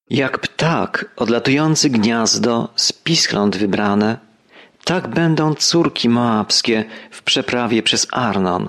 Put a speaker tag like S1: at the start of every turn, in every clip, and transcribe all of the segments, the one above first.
S1: Jak ptak odlatujący gniazdo z piskląt wybrane, tak będą córki moabskie w przeprawie przez Arnon.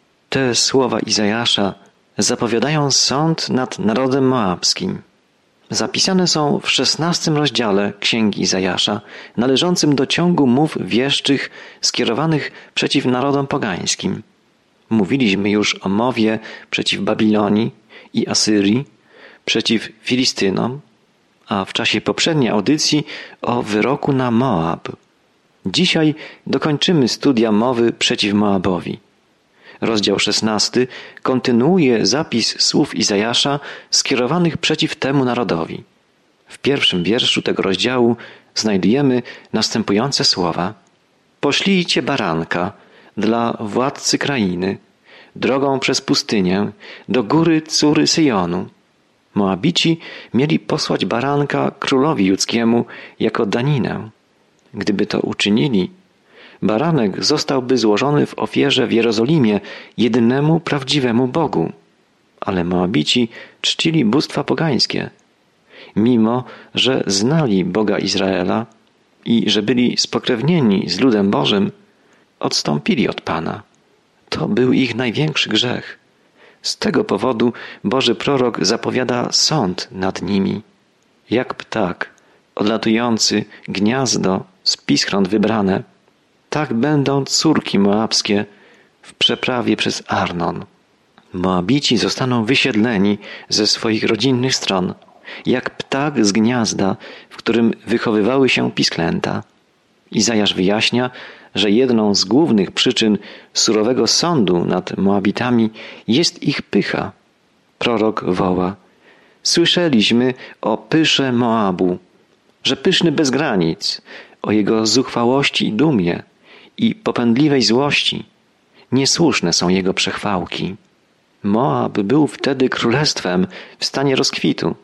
S1: Te słowa Izajasza zapowiadają sąd nad narodem moabskim. Zapisane są w 16 rozdziale Księgi Izajasza, należącym do ciągu mów wieszczych skierowanych przeciw narodom pogańskim. Mówiliśmy już o mowie przeciw Babilonii i Asyrii, przeciw Filistynom, a w czasie poprzedniej audycji o wyroku na Moab. Dzisiaj dokończymy studia mowy przeciw Moabowi. Rozdział 16 kontynuuje zapis słów Izajasza skierowanych przeciw temu narodowi. W pierwszym wierszu tego rozdziału znajdujemy następujące słowa: Poślijcie baranka dla władcy krainy, drogą przez pustynię, do góry córy Syjonu. Moabici mieli posłać baranka królowi judzkiemu jako daninę. Gdyby to uczynili, baranek zostałby złożony w ofierze w Jerozolimie jedynemu prawdziwemu Bogu. Ale Moabici czcili bóstwa pogańskie. Mimo że znali Boga Izraela i że byli spokrewnieni z ludem Bożym, odstąpili od Pana. To był ich największy grzech. Z tego powodu Boży prorok zapowiada sąd nad nimi. Jak ptak odlatujący gniazdo z piskląt wybrane, tak będą córki moabskie w przeprawie przez Arnon. Moabici zostaną wysiedleni ze swoich rodzinnych stron, jak ptak z gniazda, w którym wychowywały się pisklęta. Izajasz wyjaśnia, że jedną z głównych przyczyn surowego sądu nad Moabitami jest ich pycha. Prorok woła: Słyszeliśmy o pysze Moabu, że pyszny bez granic, o jego zuchwałości i dumie i popędliwej złości. Niesłuszne są jego przechwałki. Moab był wtedy królestwem w stanie rozkwitu.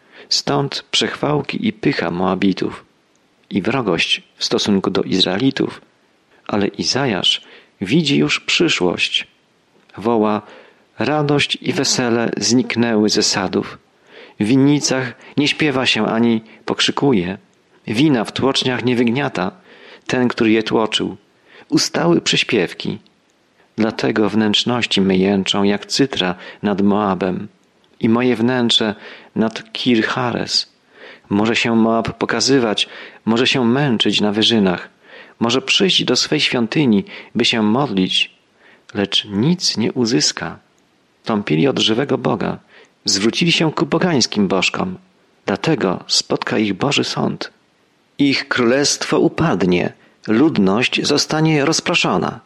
S1: Stąd przechwałki i pycha Moabitów i wrogość w stosunku do Izraelitów. Ale Izajasz widzi już przyszłość. Woła: radość i wesele zniknęły ze sadów. W winnicach nie śpiewa się ani pokrzykuje. Wina w tłoczniach nie wygniata ten, który je tłoczył. Ustały przyśpiewki. Dlatego wnętrzności me jęczą jak cytra nad Moabem i moje wnętrze nad Kir-Hares. Może się Moab pokazywać, może się męczyć na wyżynach, może przyjść do swej świątyni, by się modlić, lecz nic nie uzyska. Tąpili od żywego Boga, zwrócili się ku pogańskim bożkom, dlatego spotka ich Boży sąd. Ich królestwo upadnie, ludność zostanie rozproszona.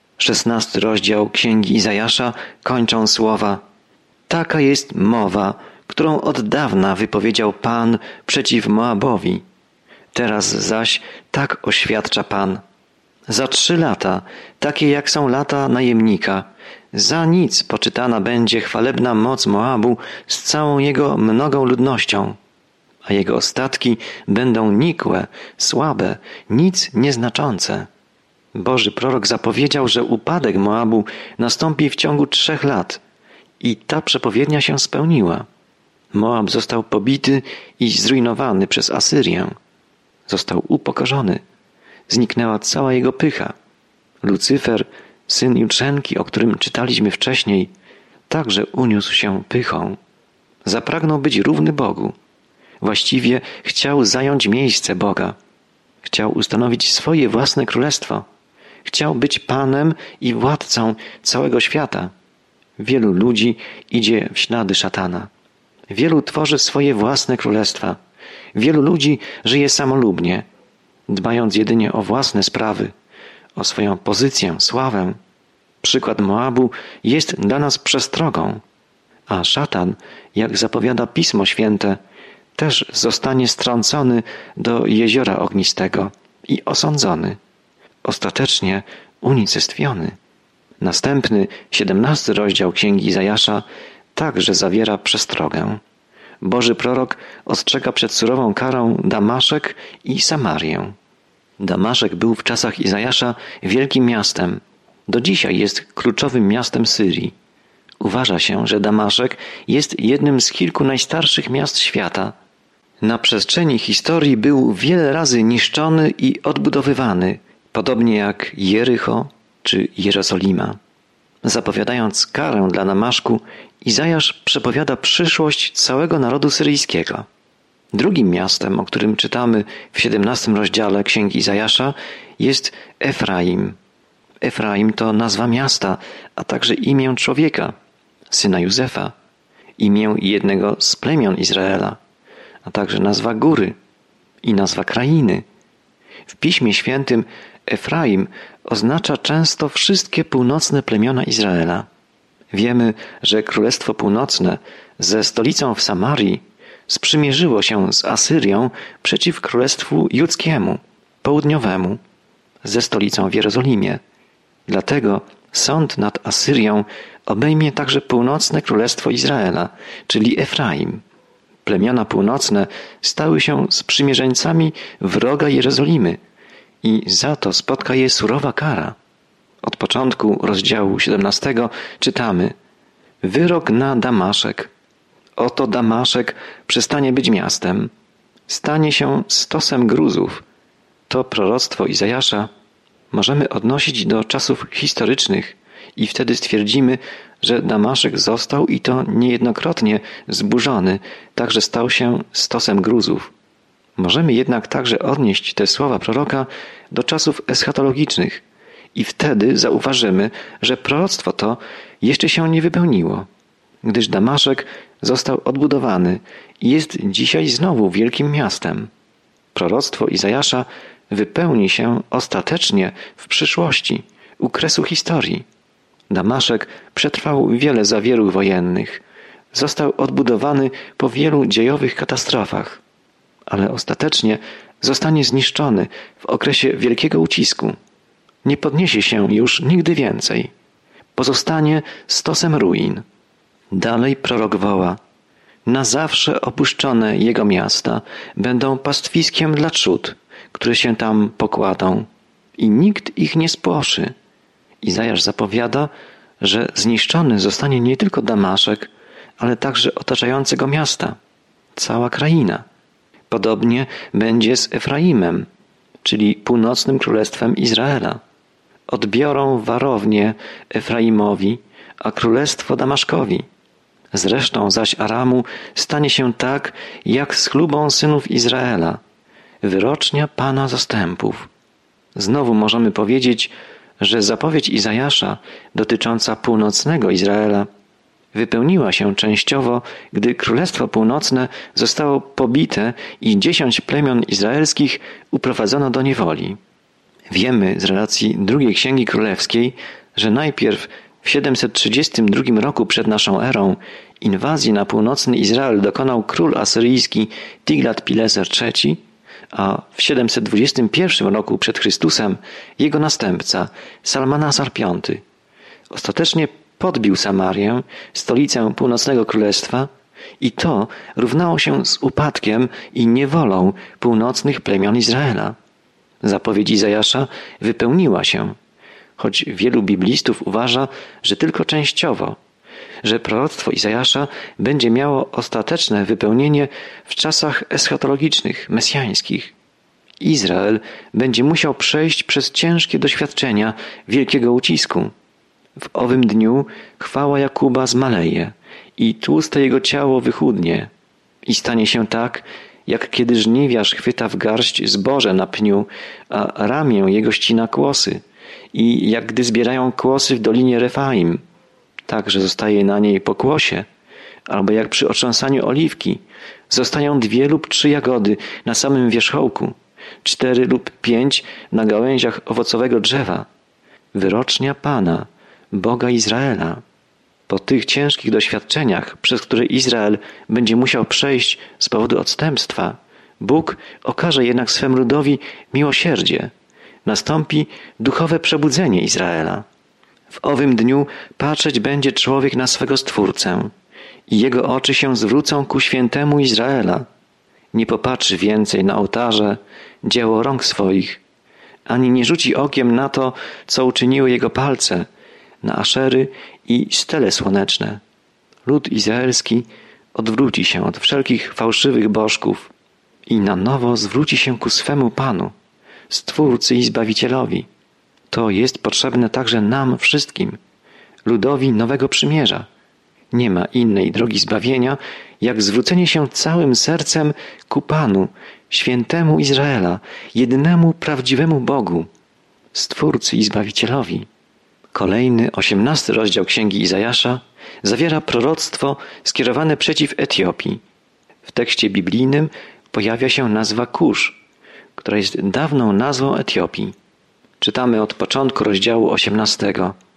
S1: 16 rozdział Księgi Izajasza kończą słowa: Taka jest mowa, którą od dawna wypowiedział Pan przeciw Moabowi. Teraz zaś tak oświadcza Pan: za 3 lata, takie jak są lata najemnika, za nic poczytana będzie chwalebna moc Moabu z całą jego mnogą ludnością, a jego ostatki będą nikłe, słabe, nic nieznaczące. Boży prorok zapowiedział, że upadek Moabu nastąpi w ciągu 3 lat i ta przepowiednia się spełniła. Moab został pobity i zrujnowany przez Asyrię. Został upokorzony. Zniknęła cała jego pycha. Lucyfer, syn Jutrzenki, o którym czytaliśmy wcześniej, także uniósł się pychą. Zapragnął być równy Bogu. Właściwie chciał zająć miejsce Boga. Chciał ustanowić swoje własne królestwo. Chciał być panem i władcą całego świata. Wielu ludzi idzie w ślady szatana. Wielu tworzy swoje własne królestwa. Wielu ludzi żyje samolubnie, dbając jedynie o własne sprawy, o swoją pozycję, sławę. Przykład Moabu jest dla nas przestrogą, a szatan, jak zapowiada Pismo Święte, też zostanie strącony do jeziora ognistego i osądzony, ostatecznie unicestwiony. Następny, 17 rozdział Księgi Izajasza także zawiera przestrogę. Boży prorok ostrzega przed surową karą Damaszek i Samarię. Damaszek był w czasach Izajasza wielkim miastem. Do dzisiaj jest kluczowym miastem Syrii. Uważa się, że Damaszek jest jednym z kilku najstarszych miast świata. Na przestrzeni historii był wiele razy niszczony i odbudowywany, podobnie jak Jericho czy Jerozolima. Zapowiadając karę dla Damaszku, Izajasz przepowiada przyszłość całego narodu syryjskiego. Drugim miastem, o którym czytamy w 17 rozdziale Księgi Izajasza, jest Efraim. Efraim to nazwa miasta, a także imię człowieka, syna Józefa, imię jednego z plemion Izraela, a także nazwa góry i nazwa krainy. W Piśmie Świętym Efraim oznacza często wszystkie północne plemiona Izraela. Wiemy, że Królestwo Północne ze stolicą w Samarii sprzymierzyło się z Asyrią przeciw Królestwu Judzkiemu, południowemu, ze stolicą w Jerozolimie. Dlatego sąd nad Asyrią obejmie także północne Królestwo Izraela, czyli Efraim. Plemiona północne stały się sprzymierzeńcami wroga Jerozolimy i za to spotka je surowa kara. Od początku rozdziału 17 czytamy: wyrok na Damaszek. Oto Damaszek przestanie być miastem, stanie się stosem gruzów. To proroctwo Izajasza możemy odnosić do czasów historycznych i wtedy stwierdzimy, że Damaszek został i to niejednokrotnie zburzony, także stał się stosem gruzów. Możemy jednak także odnieść te słowa proroka do czasów eschatologicznych i wtedy zauważymy, że proroctwo to jeszcze się nie wypełniło, gdyż Damaszek został odbudowany i jest dzisiaj znowu wielkim miastem. Proroctwo Izajasza wypełni się ostatecznie w przyszłości, u kresu historii. Damaszek przetrwał wiele zawieruch wojennych, został odbudowany po wielu dziejowych katastrofach, ale ostatecznie zostanie zniszczony w okresie wielkiego ucisku. Nie podniesie się już nigdy więcej. Pozostanie stosem ruin. Dalej prorok woła: na zawsze opuszczone jego miasta będą pastwiskiem dla trzód, które się tam pokładą i nikt ich nie spłoszy. Izajasz zapowiada, że zniszczony zostanie nie tylko Damaszek, ale także otaczające go miasta, cała kraina. Podobnie będzie z Efraimem, czyli północnym królestwem Izraela. Odbiorą warownię Efraimowi, a królestwo Damaszkowi. Z resztą zaś Aramu stanie się tak, jak z chlubą synów Izraela, wyrocznia Pana zastępów. Znowu możemy powiedzieć, że zapowiedź Izajasza dotycząca północnego Izraela wypełniła się częściowo, gdy Królestwo Północne zostało pobite i 10 plemion izraelskich uprowadzono do niewoli. Wiemy z relacji drugiej Księgi Królewskiej, że najpierw w 732 roku przed naszą erą inwazji na północny Izrael dokonał król asyryjski Tiglat-Pileser III, a w 721 roku przed Chrystusem jego następca Salmanasar V. Ostatecznie podbił Samarię, stolicę północnego królestwa, i to równało się z upadkiem i niewolą północnych plemion Izraela. Zapowiedź Izajasza wypełniła się, choć wielu biblistów uważa, że tylko częściowo, że proroctwo Izajasza będzie miało ostateczne wypełnienie w czasach eschatologicznych, mesjańskich. Izrael będzie musiał przejść przez ciężkie doświadczenia wielkiego ucisku. W owym dniu chwała Jakuba zmaleje i tłuste jego ciało wychudnie. I stanie się tak, jak kiedy żniwiarz chwyta w garść zboże na pniu, a ramię jego ścina kłosy. I jak gdy zbierają kłosy w dolinie Refaim, tak, że zostaje na niej pokłosie, albo jak przy otrząsaniu oliwki, zostają 2 lub 3 jagody na samym wierzchołku, 4 lub 5 na gałęziach owocowego drzewa. Wyrocznia Pana, Boga Izraela. Po tych ciężkich doświadczeniach, przez które Izrael będzie musiał przejść z powodu odstępstwa, Bóg okaże jednak swemu ludowi miłosierdzie. Nastąpi duchowe przebudzenie Izraela. W owym dniu patrzeć będzie człowiek na swego Stwórcę i jego oczy się zwrócą ku świętemu Izraela. Nie popatrzy więcej na ołtarze, dzieło rąk swoich, ani nie rzuci okiem na to, co uczyniły jego palce, na Aszery i stele słoneczne. Lud izraelski odwróci się od wszelkich fałszywych bożków i na nowo zwróci się ku swemu Panu, Stwórcy i Zbawicielowi. To jest potrzebne także nam wszystkim, ludowi Nowego Przymierza. Nie ma innej drogi zbawienia, jak zwrócenie się całym sercem ku Panu, świętemu Izraela, jedynemu prawdziwemu Bogu, Stwórcy i Zbawicielowi. Kolejny, 18 rozdział Księgi Izajasza zawiera proroctwo skierowane przeciw Etiopii. W tekście biblijnym pojawia się nazwa Kusz, która jest dawną nazwą Etiopii. Czytamy od początku rozdziału 18.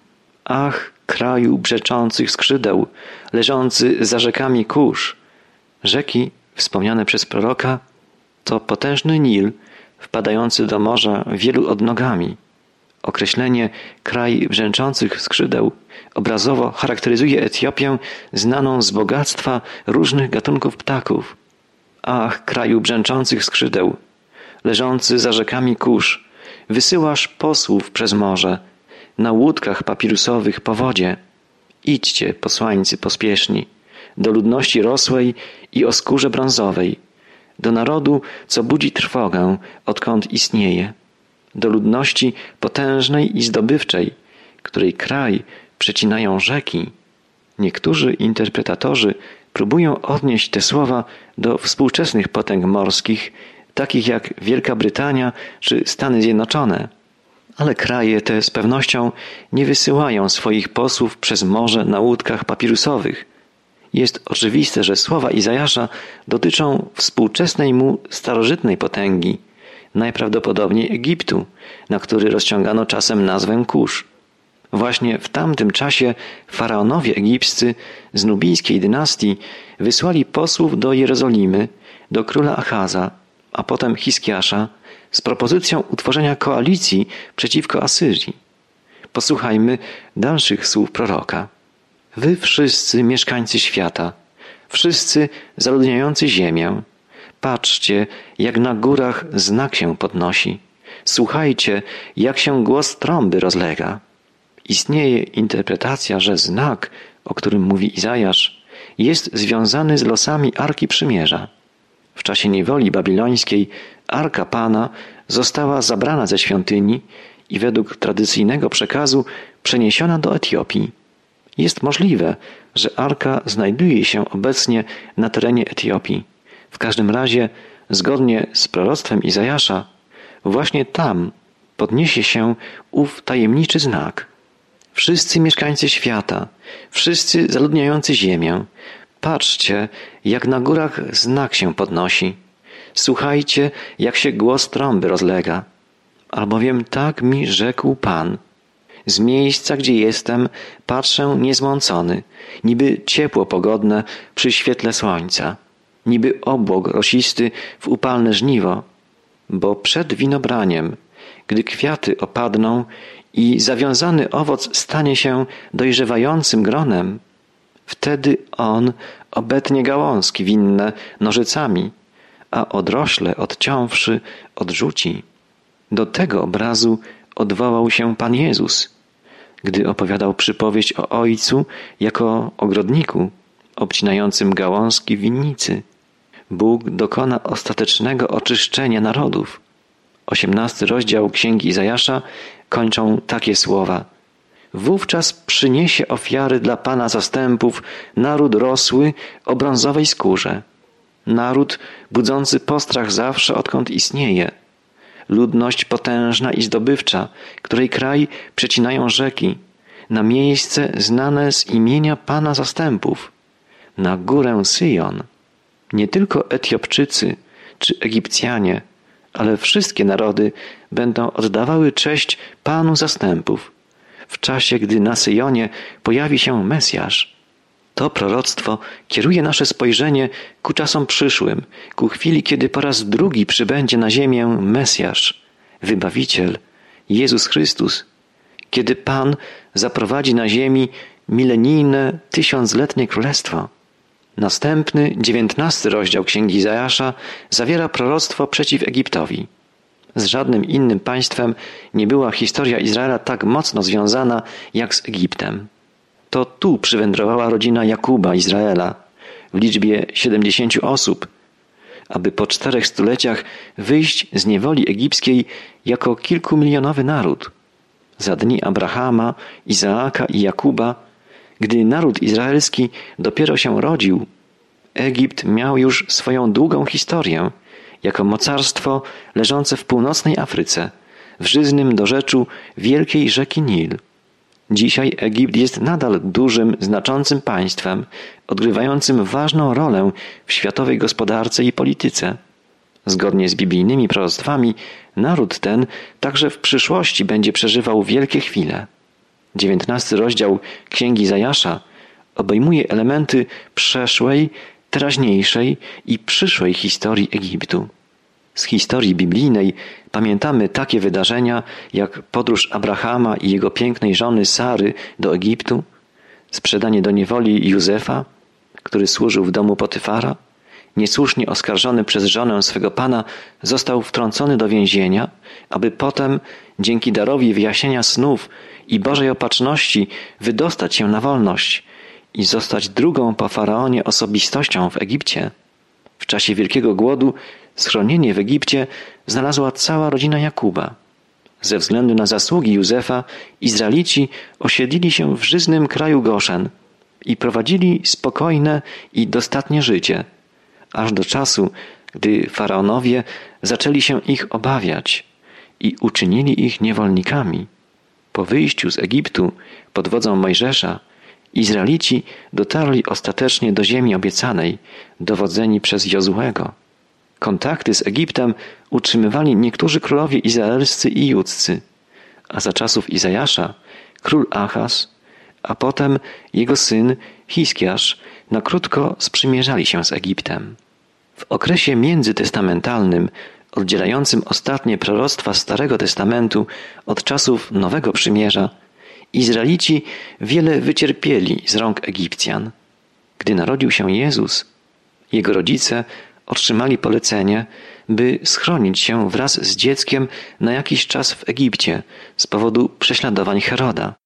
S1: Ach, kraju brzeczących skrzydeł, leżący za rzekami Kusz. Rzeki, wspomniane przez proroka, to potężny Nil, wpadający do morza wielu odnogami. Określenie kraj brzęczących skrzydeł obrazowo charakteryzuje Etiopię znaną z bogactwa różnych gatunków ptaków. Ach, kraju brzęczących skrzydeł, leżący za rzekami Kusz, wysyłasz posłów przez morze, na łódkach papirusowych po wodzie. Idźcie, posłańcy pospieszni, do ludności rosłej i o skórze brązowej, do narodu, co budzi trwogę, odkąd istnieje, do ludności potężnej i zdobywczej, której kraj przecinają rzeki. Niektórzy interpretatorzy próbują odnieść te słowa do współczesnych potęg morskich, takich jak Wielka Brytania czy Stany Zjednoczone. Ale kraje te z pewnością nie wysyłają swoich posłów przez morze na łódkach papirusowych. Jest oczywiste, że słowa Izajasza dotyczą współczesnej mu starożytnej potęgi, najprawdopodobniej Egiptu, na który rozciągano czasem nazwę Kusz. Właśnie w tamtym czasie faraonowie egipscy z nubijskiej dynastii wysłali posłów do Jerozolimy, do króla Achaza, a potem Hiskiasza, z propozycją utworzenia koalicji przeciwko Asyrii. Posłuchajmy dalszych słów proroka. Wy wszyscy mieszkańcy świata, wszyscy zaludniający ziemię, patrzcie, jak na górach znak się podnosi. Słuchajcie, jak się głos trąby rozlega. Istnieje interpretacja, że znak, o którym mówi Izajasz, jest związany z losami Arki Przymierza. W czasie niewoli babilońskiej Arka Pana została zabrana ze świątyni i według tradycyjnego przekazu przeniesiona do Etiopii. Jest możliwe, że Arka znajduje się obecnie na terenie Etiopii. W każdym razie, zgodnie z proroctwem Izajasza, właśnie tam podniesie się ów tajemniczy znak. Wszyscy mieszkańcy świata, wszyscy zaludniający ziemię, patrzcie, jak na górach znak się podnosi. Słuchajcie, jak się głos trąby rozlega. Albowiem tak mi rzekł Pan. Z miejsca, gdzie jestem, patrzę niezmącony, niby ciepło pogodne przy świetle słońca, niby obłok rosisty w upalne żniwo. Bo przed winobraniem, gdy kwiaty opadną i zawiązany owoc stanie się dojrzewającym gronem, wtedy on obetnie gałązki winne nożycami, a odrośle odciąwszy odrzuci. Do tego obrazu odwołał się Pan Jezus, gdy opowiadał przypowieść o Ojcu jako ogrodniku obcinającym gałązki w winnicy. Bóg dokona ostatecznego oczyszczenia narodów. 18 rozdział Księgi Izajasza kończą takie słowa. Wówczas przyniesie ofiary dla Pana zastępów naród rosły o brązowej skórze. Naród budzący postrach zawsze, odkąd istnieje. Ludność potężna i zdobywcza, której kraj przecinają rzeki, na miejsce znane z imienia Pana zastępów, na górę Syjon. Nie tylko Etiopczycy czy Egipcjanie, ale wszystkie narody będą oddawały cześć Panu zastępów, w czasie, gdy na Syjonie pojawi się Mesjasz. To proroctwo kieruje nasze spojrzenie ku czasom przyszłym, ku chwili, kiedy po raz drugi przybędzie na ziemię Mesjasz, Wybawiciel, Jezus Chrystus, kiedy Pan zaprowadzi na ziemi milenijne, tysiącletnie królestwo. Następny, 19 rozdział Księgi Izajasza zawiera proroctwo przeciw Egiptowi. Z żadnym innym państwem nie była historia Izraela tak mocno związana jak z Egiptem. To tu przywędrowała rodzina Jakuba, Izraela, w liczbie 70 osób, aby po 4 stuleciach wyjść z niewoli egipskiej jako kilkumilionowy naród. Za dni Abrahama, Izaaka i Jakuba, gdy naród izraelski dopiero się rodził, Egipt miał już swoją długą historię jako mocarstwo leżące w północnej Afryce, w żyznym dorzeczu wielkiej rzeki Nil. Dzisiaj Egipt jest nadal dużym, znaczącym państwem, odgrywającym ważną rolę w światowej gospodarce i polityce. Zgodnie z biblijnymi proroctwami, naród ten także w przyszłości będzie przeżywał wielkie chwile. 19 rozdział Księgi Izajasza obejmuje elementy przeszłej, teraźniejszej i przyszłej historii Egiptu. Z historii biblijnej pamiętamy takie wydarzenia jak podróż Abrahama i jego pięknej żony Sary do Egiptu, sprzedanie do niewoli Józefa, który służył w domu Potyfara, niesłusznie oskarżony przez żonę swego pana, został wtrącony do więzienia, aby potem, dzięki darowi wyjaśnienia snów i Bożej opatrzności, wydostać się na wolność i zostać drugą po Faraonie osobistością w Egipcie. W czasie Wielkiego Głodu schronienie w Egipcie znalazła cała rodzina Jakuba. Ze względu na zasługi Józefa, Izraelici osiedlili się w żyznym kraju Goszen i prowadzili spokojne i dostatnie życie, aż do czasu, gdy faraonowie zaczęli się ich obawiać i uczynili ich niewolnikami. Po wyjściu z Egiptu pod wodzą Mojżesza Izraelici dotarli ostatecznie do ziemi obiecanej, dowodzeni przez Jozłego. Kontakty z Egiptem utrzymywali niektórzy królowie izraelscy i judzcy, a za czasów Izajasza król Achaz, a potem jego syn Hiskiasz na krótko sprzymierzali się z Egiptem. W okresie międzytestamentalnym, oddzielającym ostatnie proroctwa Starego Testamentu od czasów Nowego Przymierza, Izraelici wiele wycierpieli z rąk Egipcjan. Gdy narodził się Jezus, jego rodzice otrzymali polecenie, by schronić się wraz z dzieckiem na jakiś czas w Egipcie z powodu prześladowań Heroda.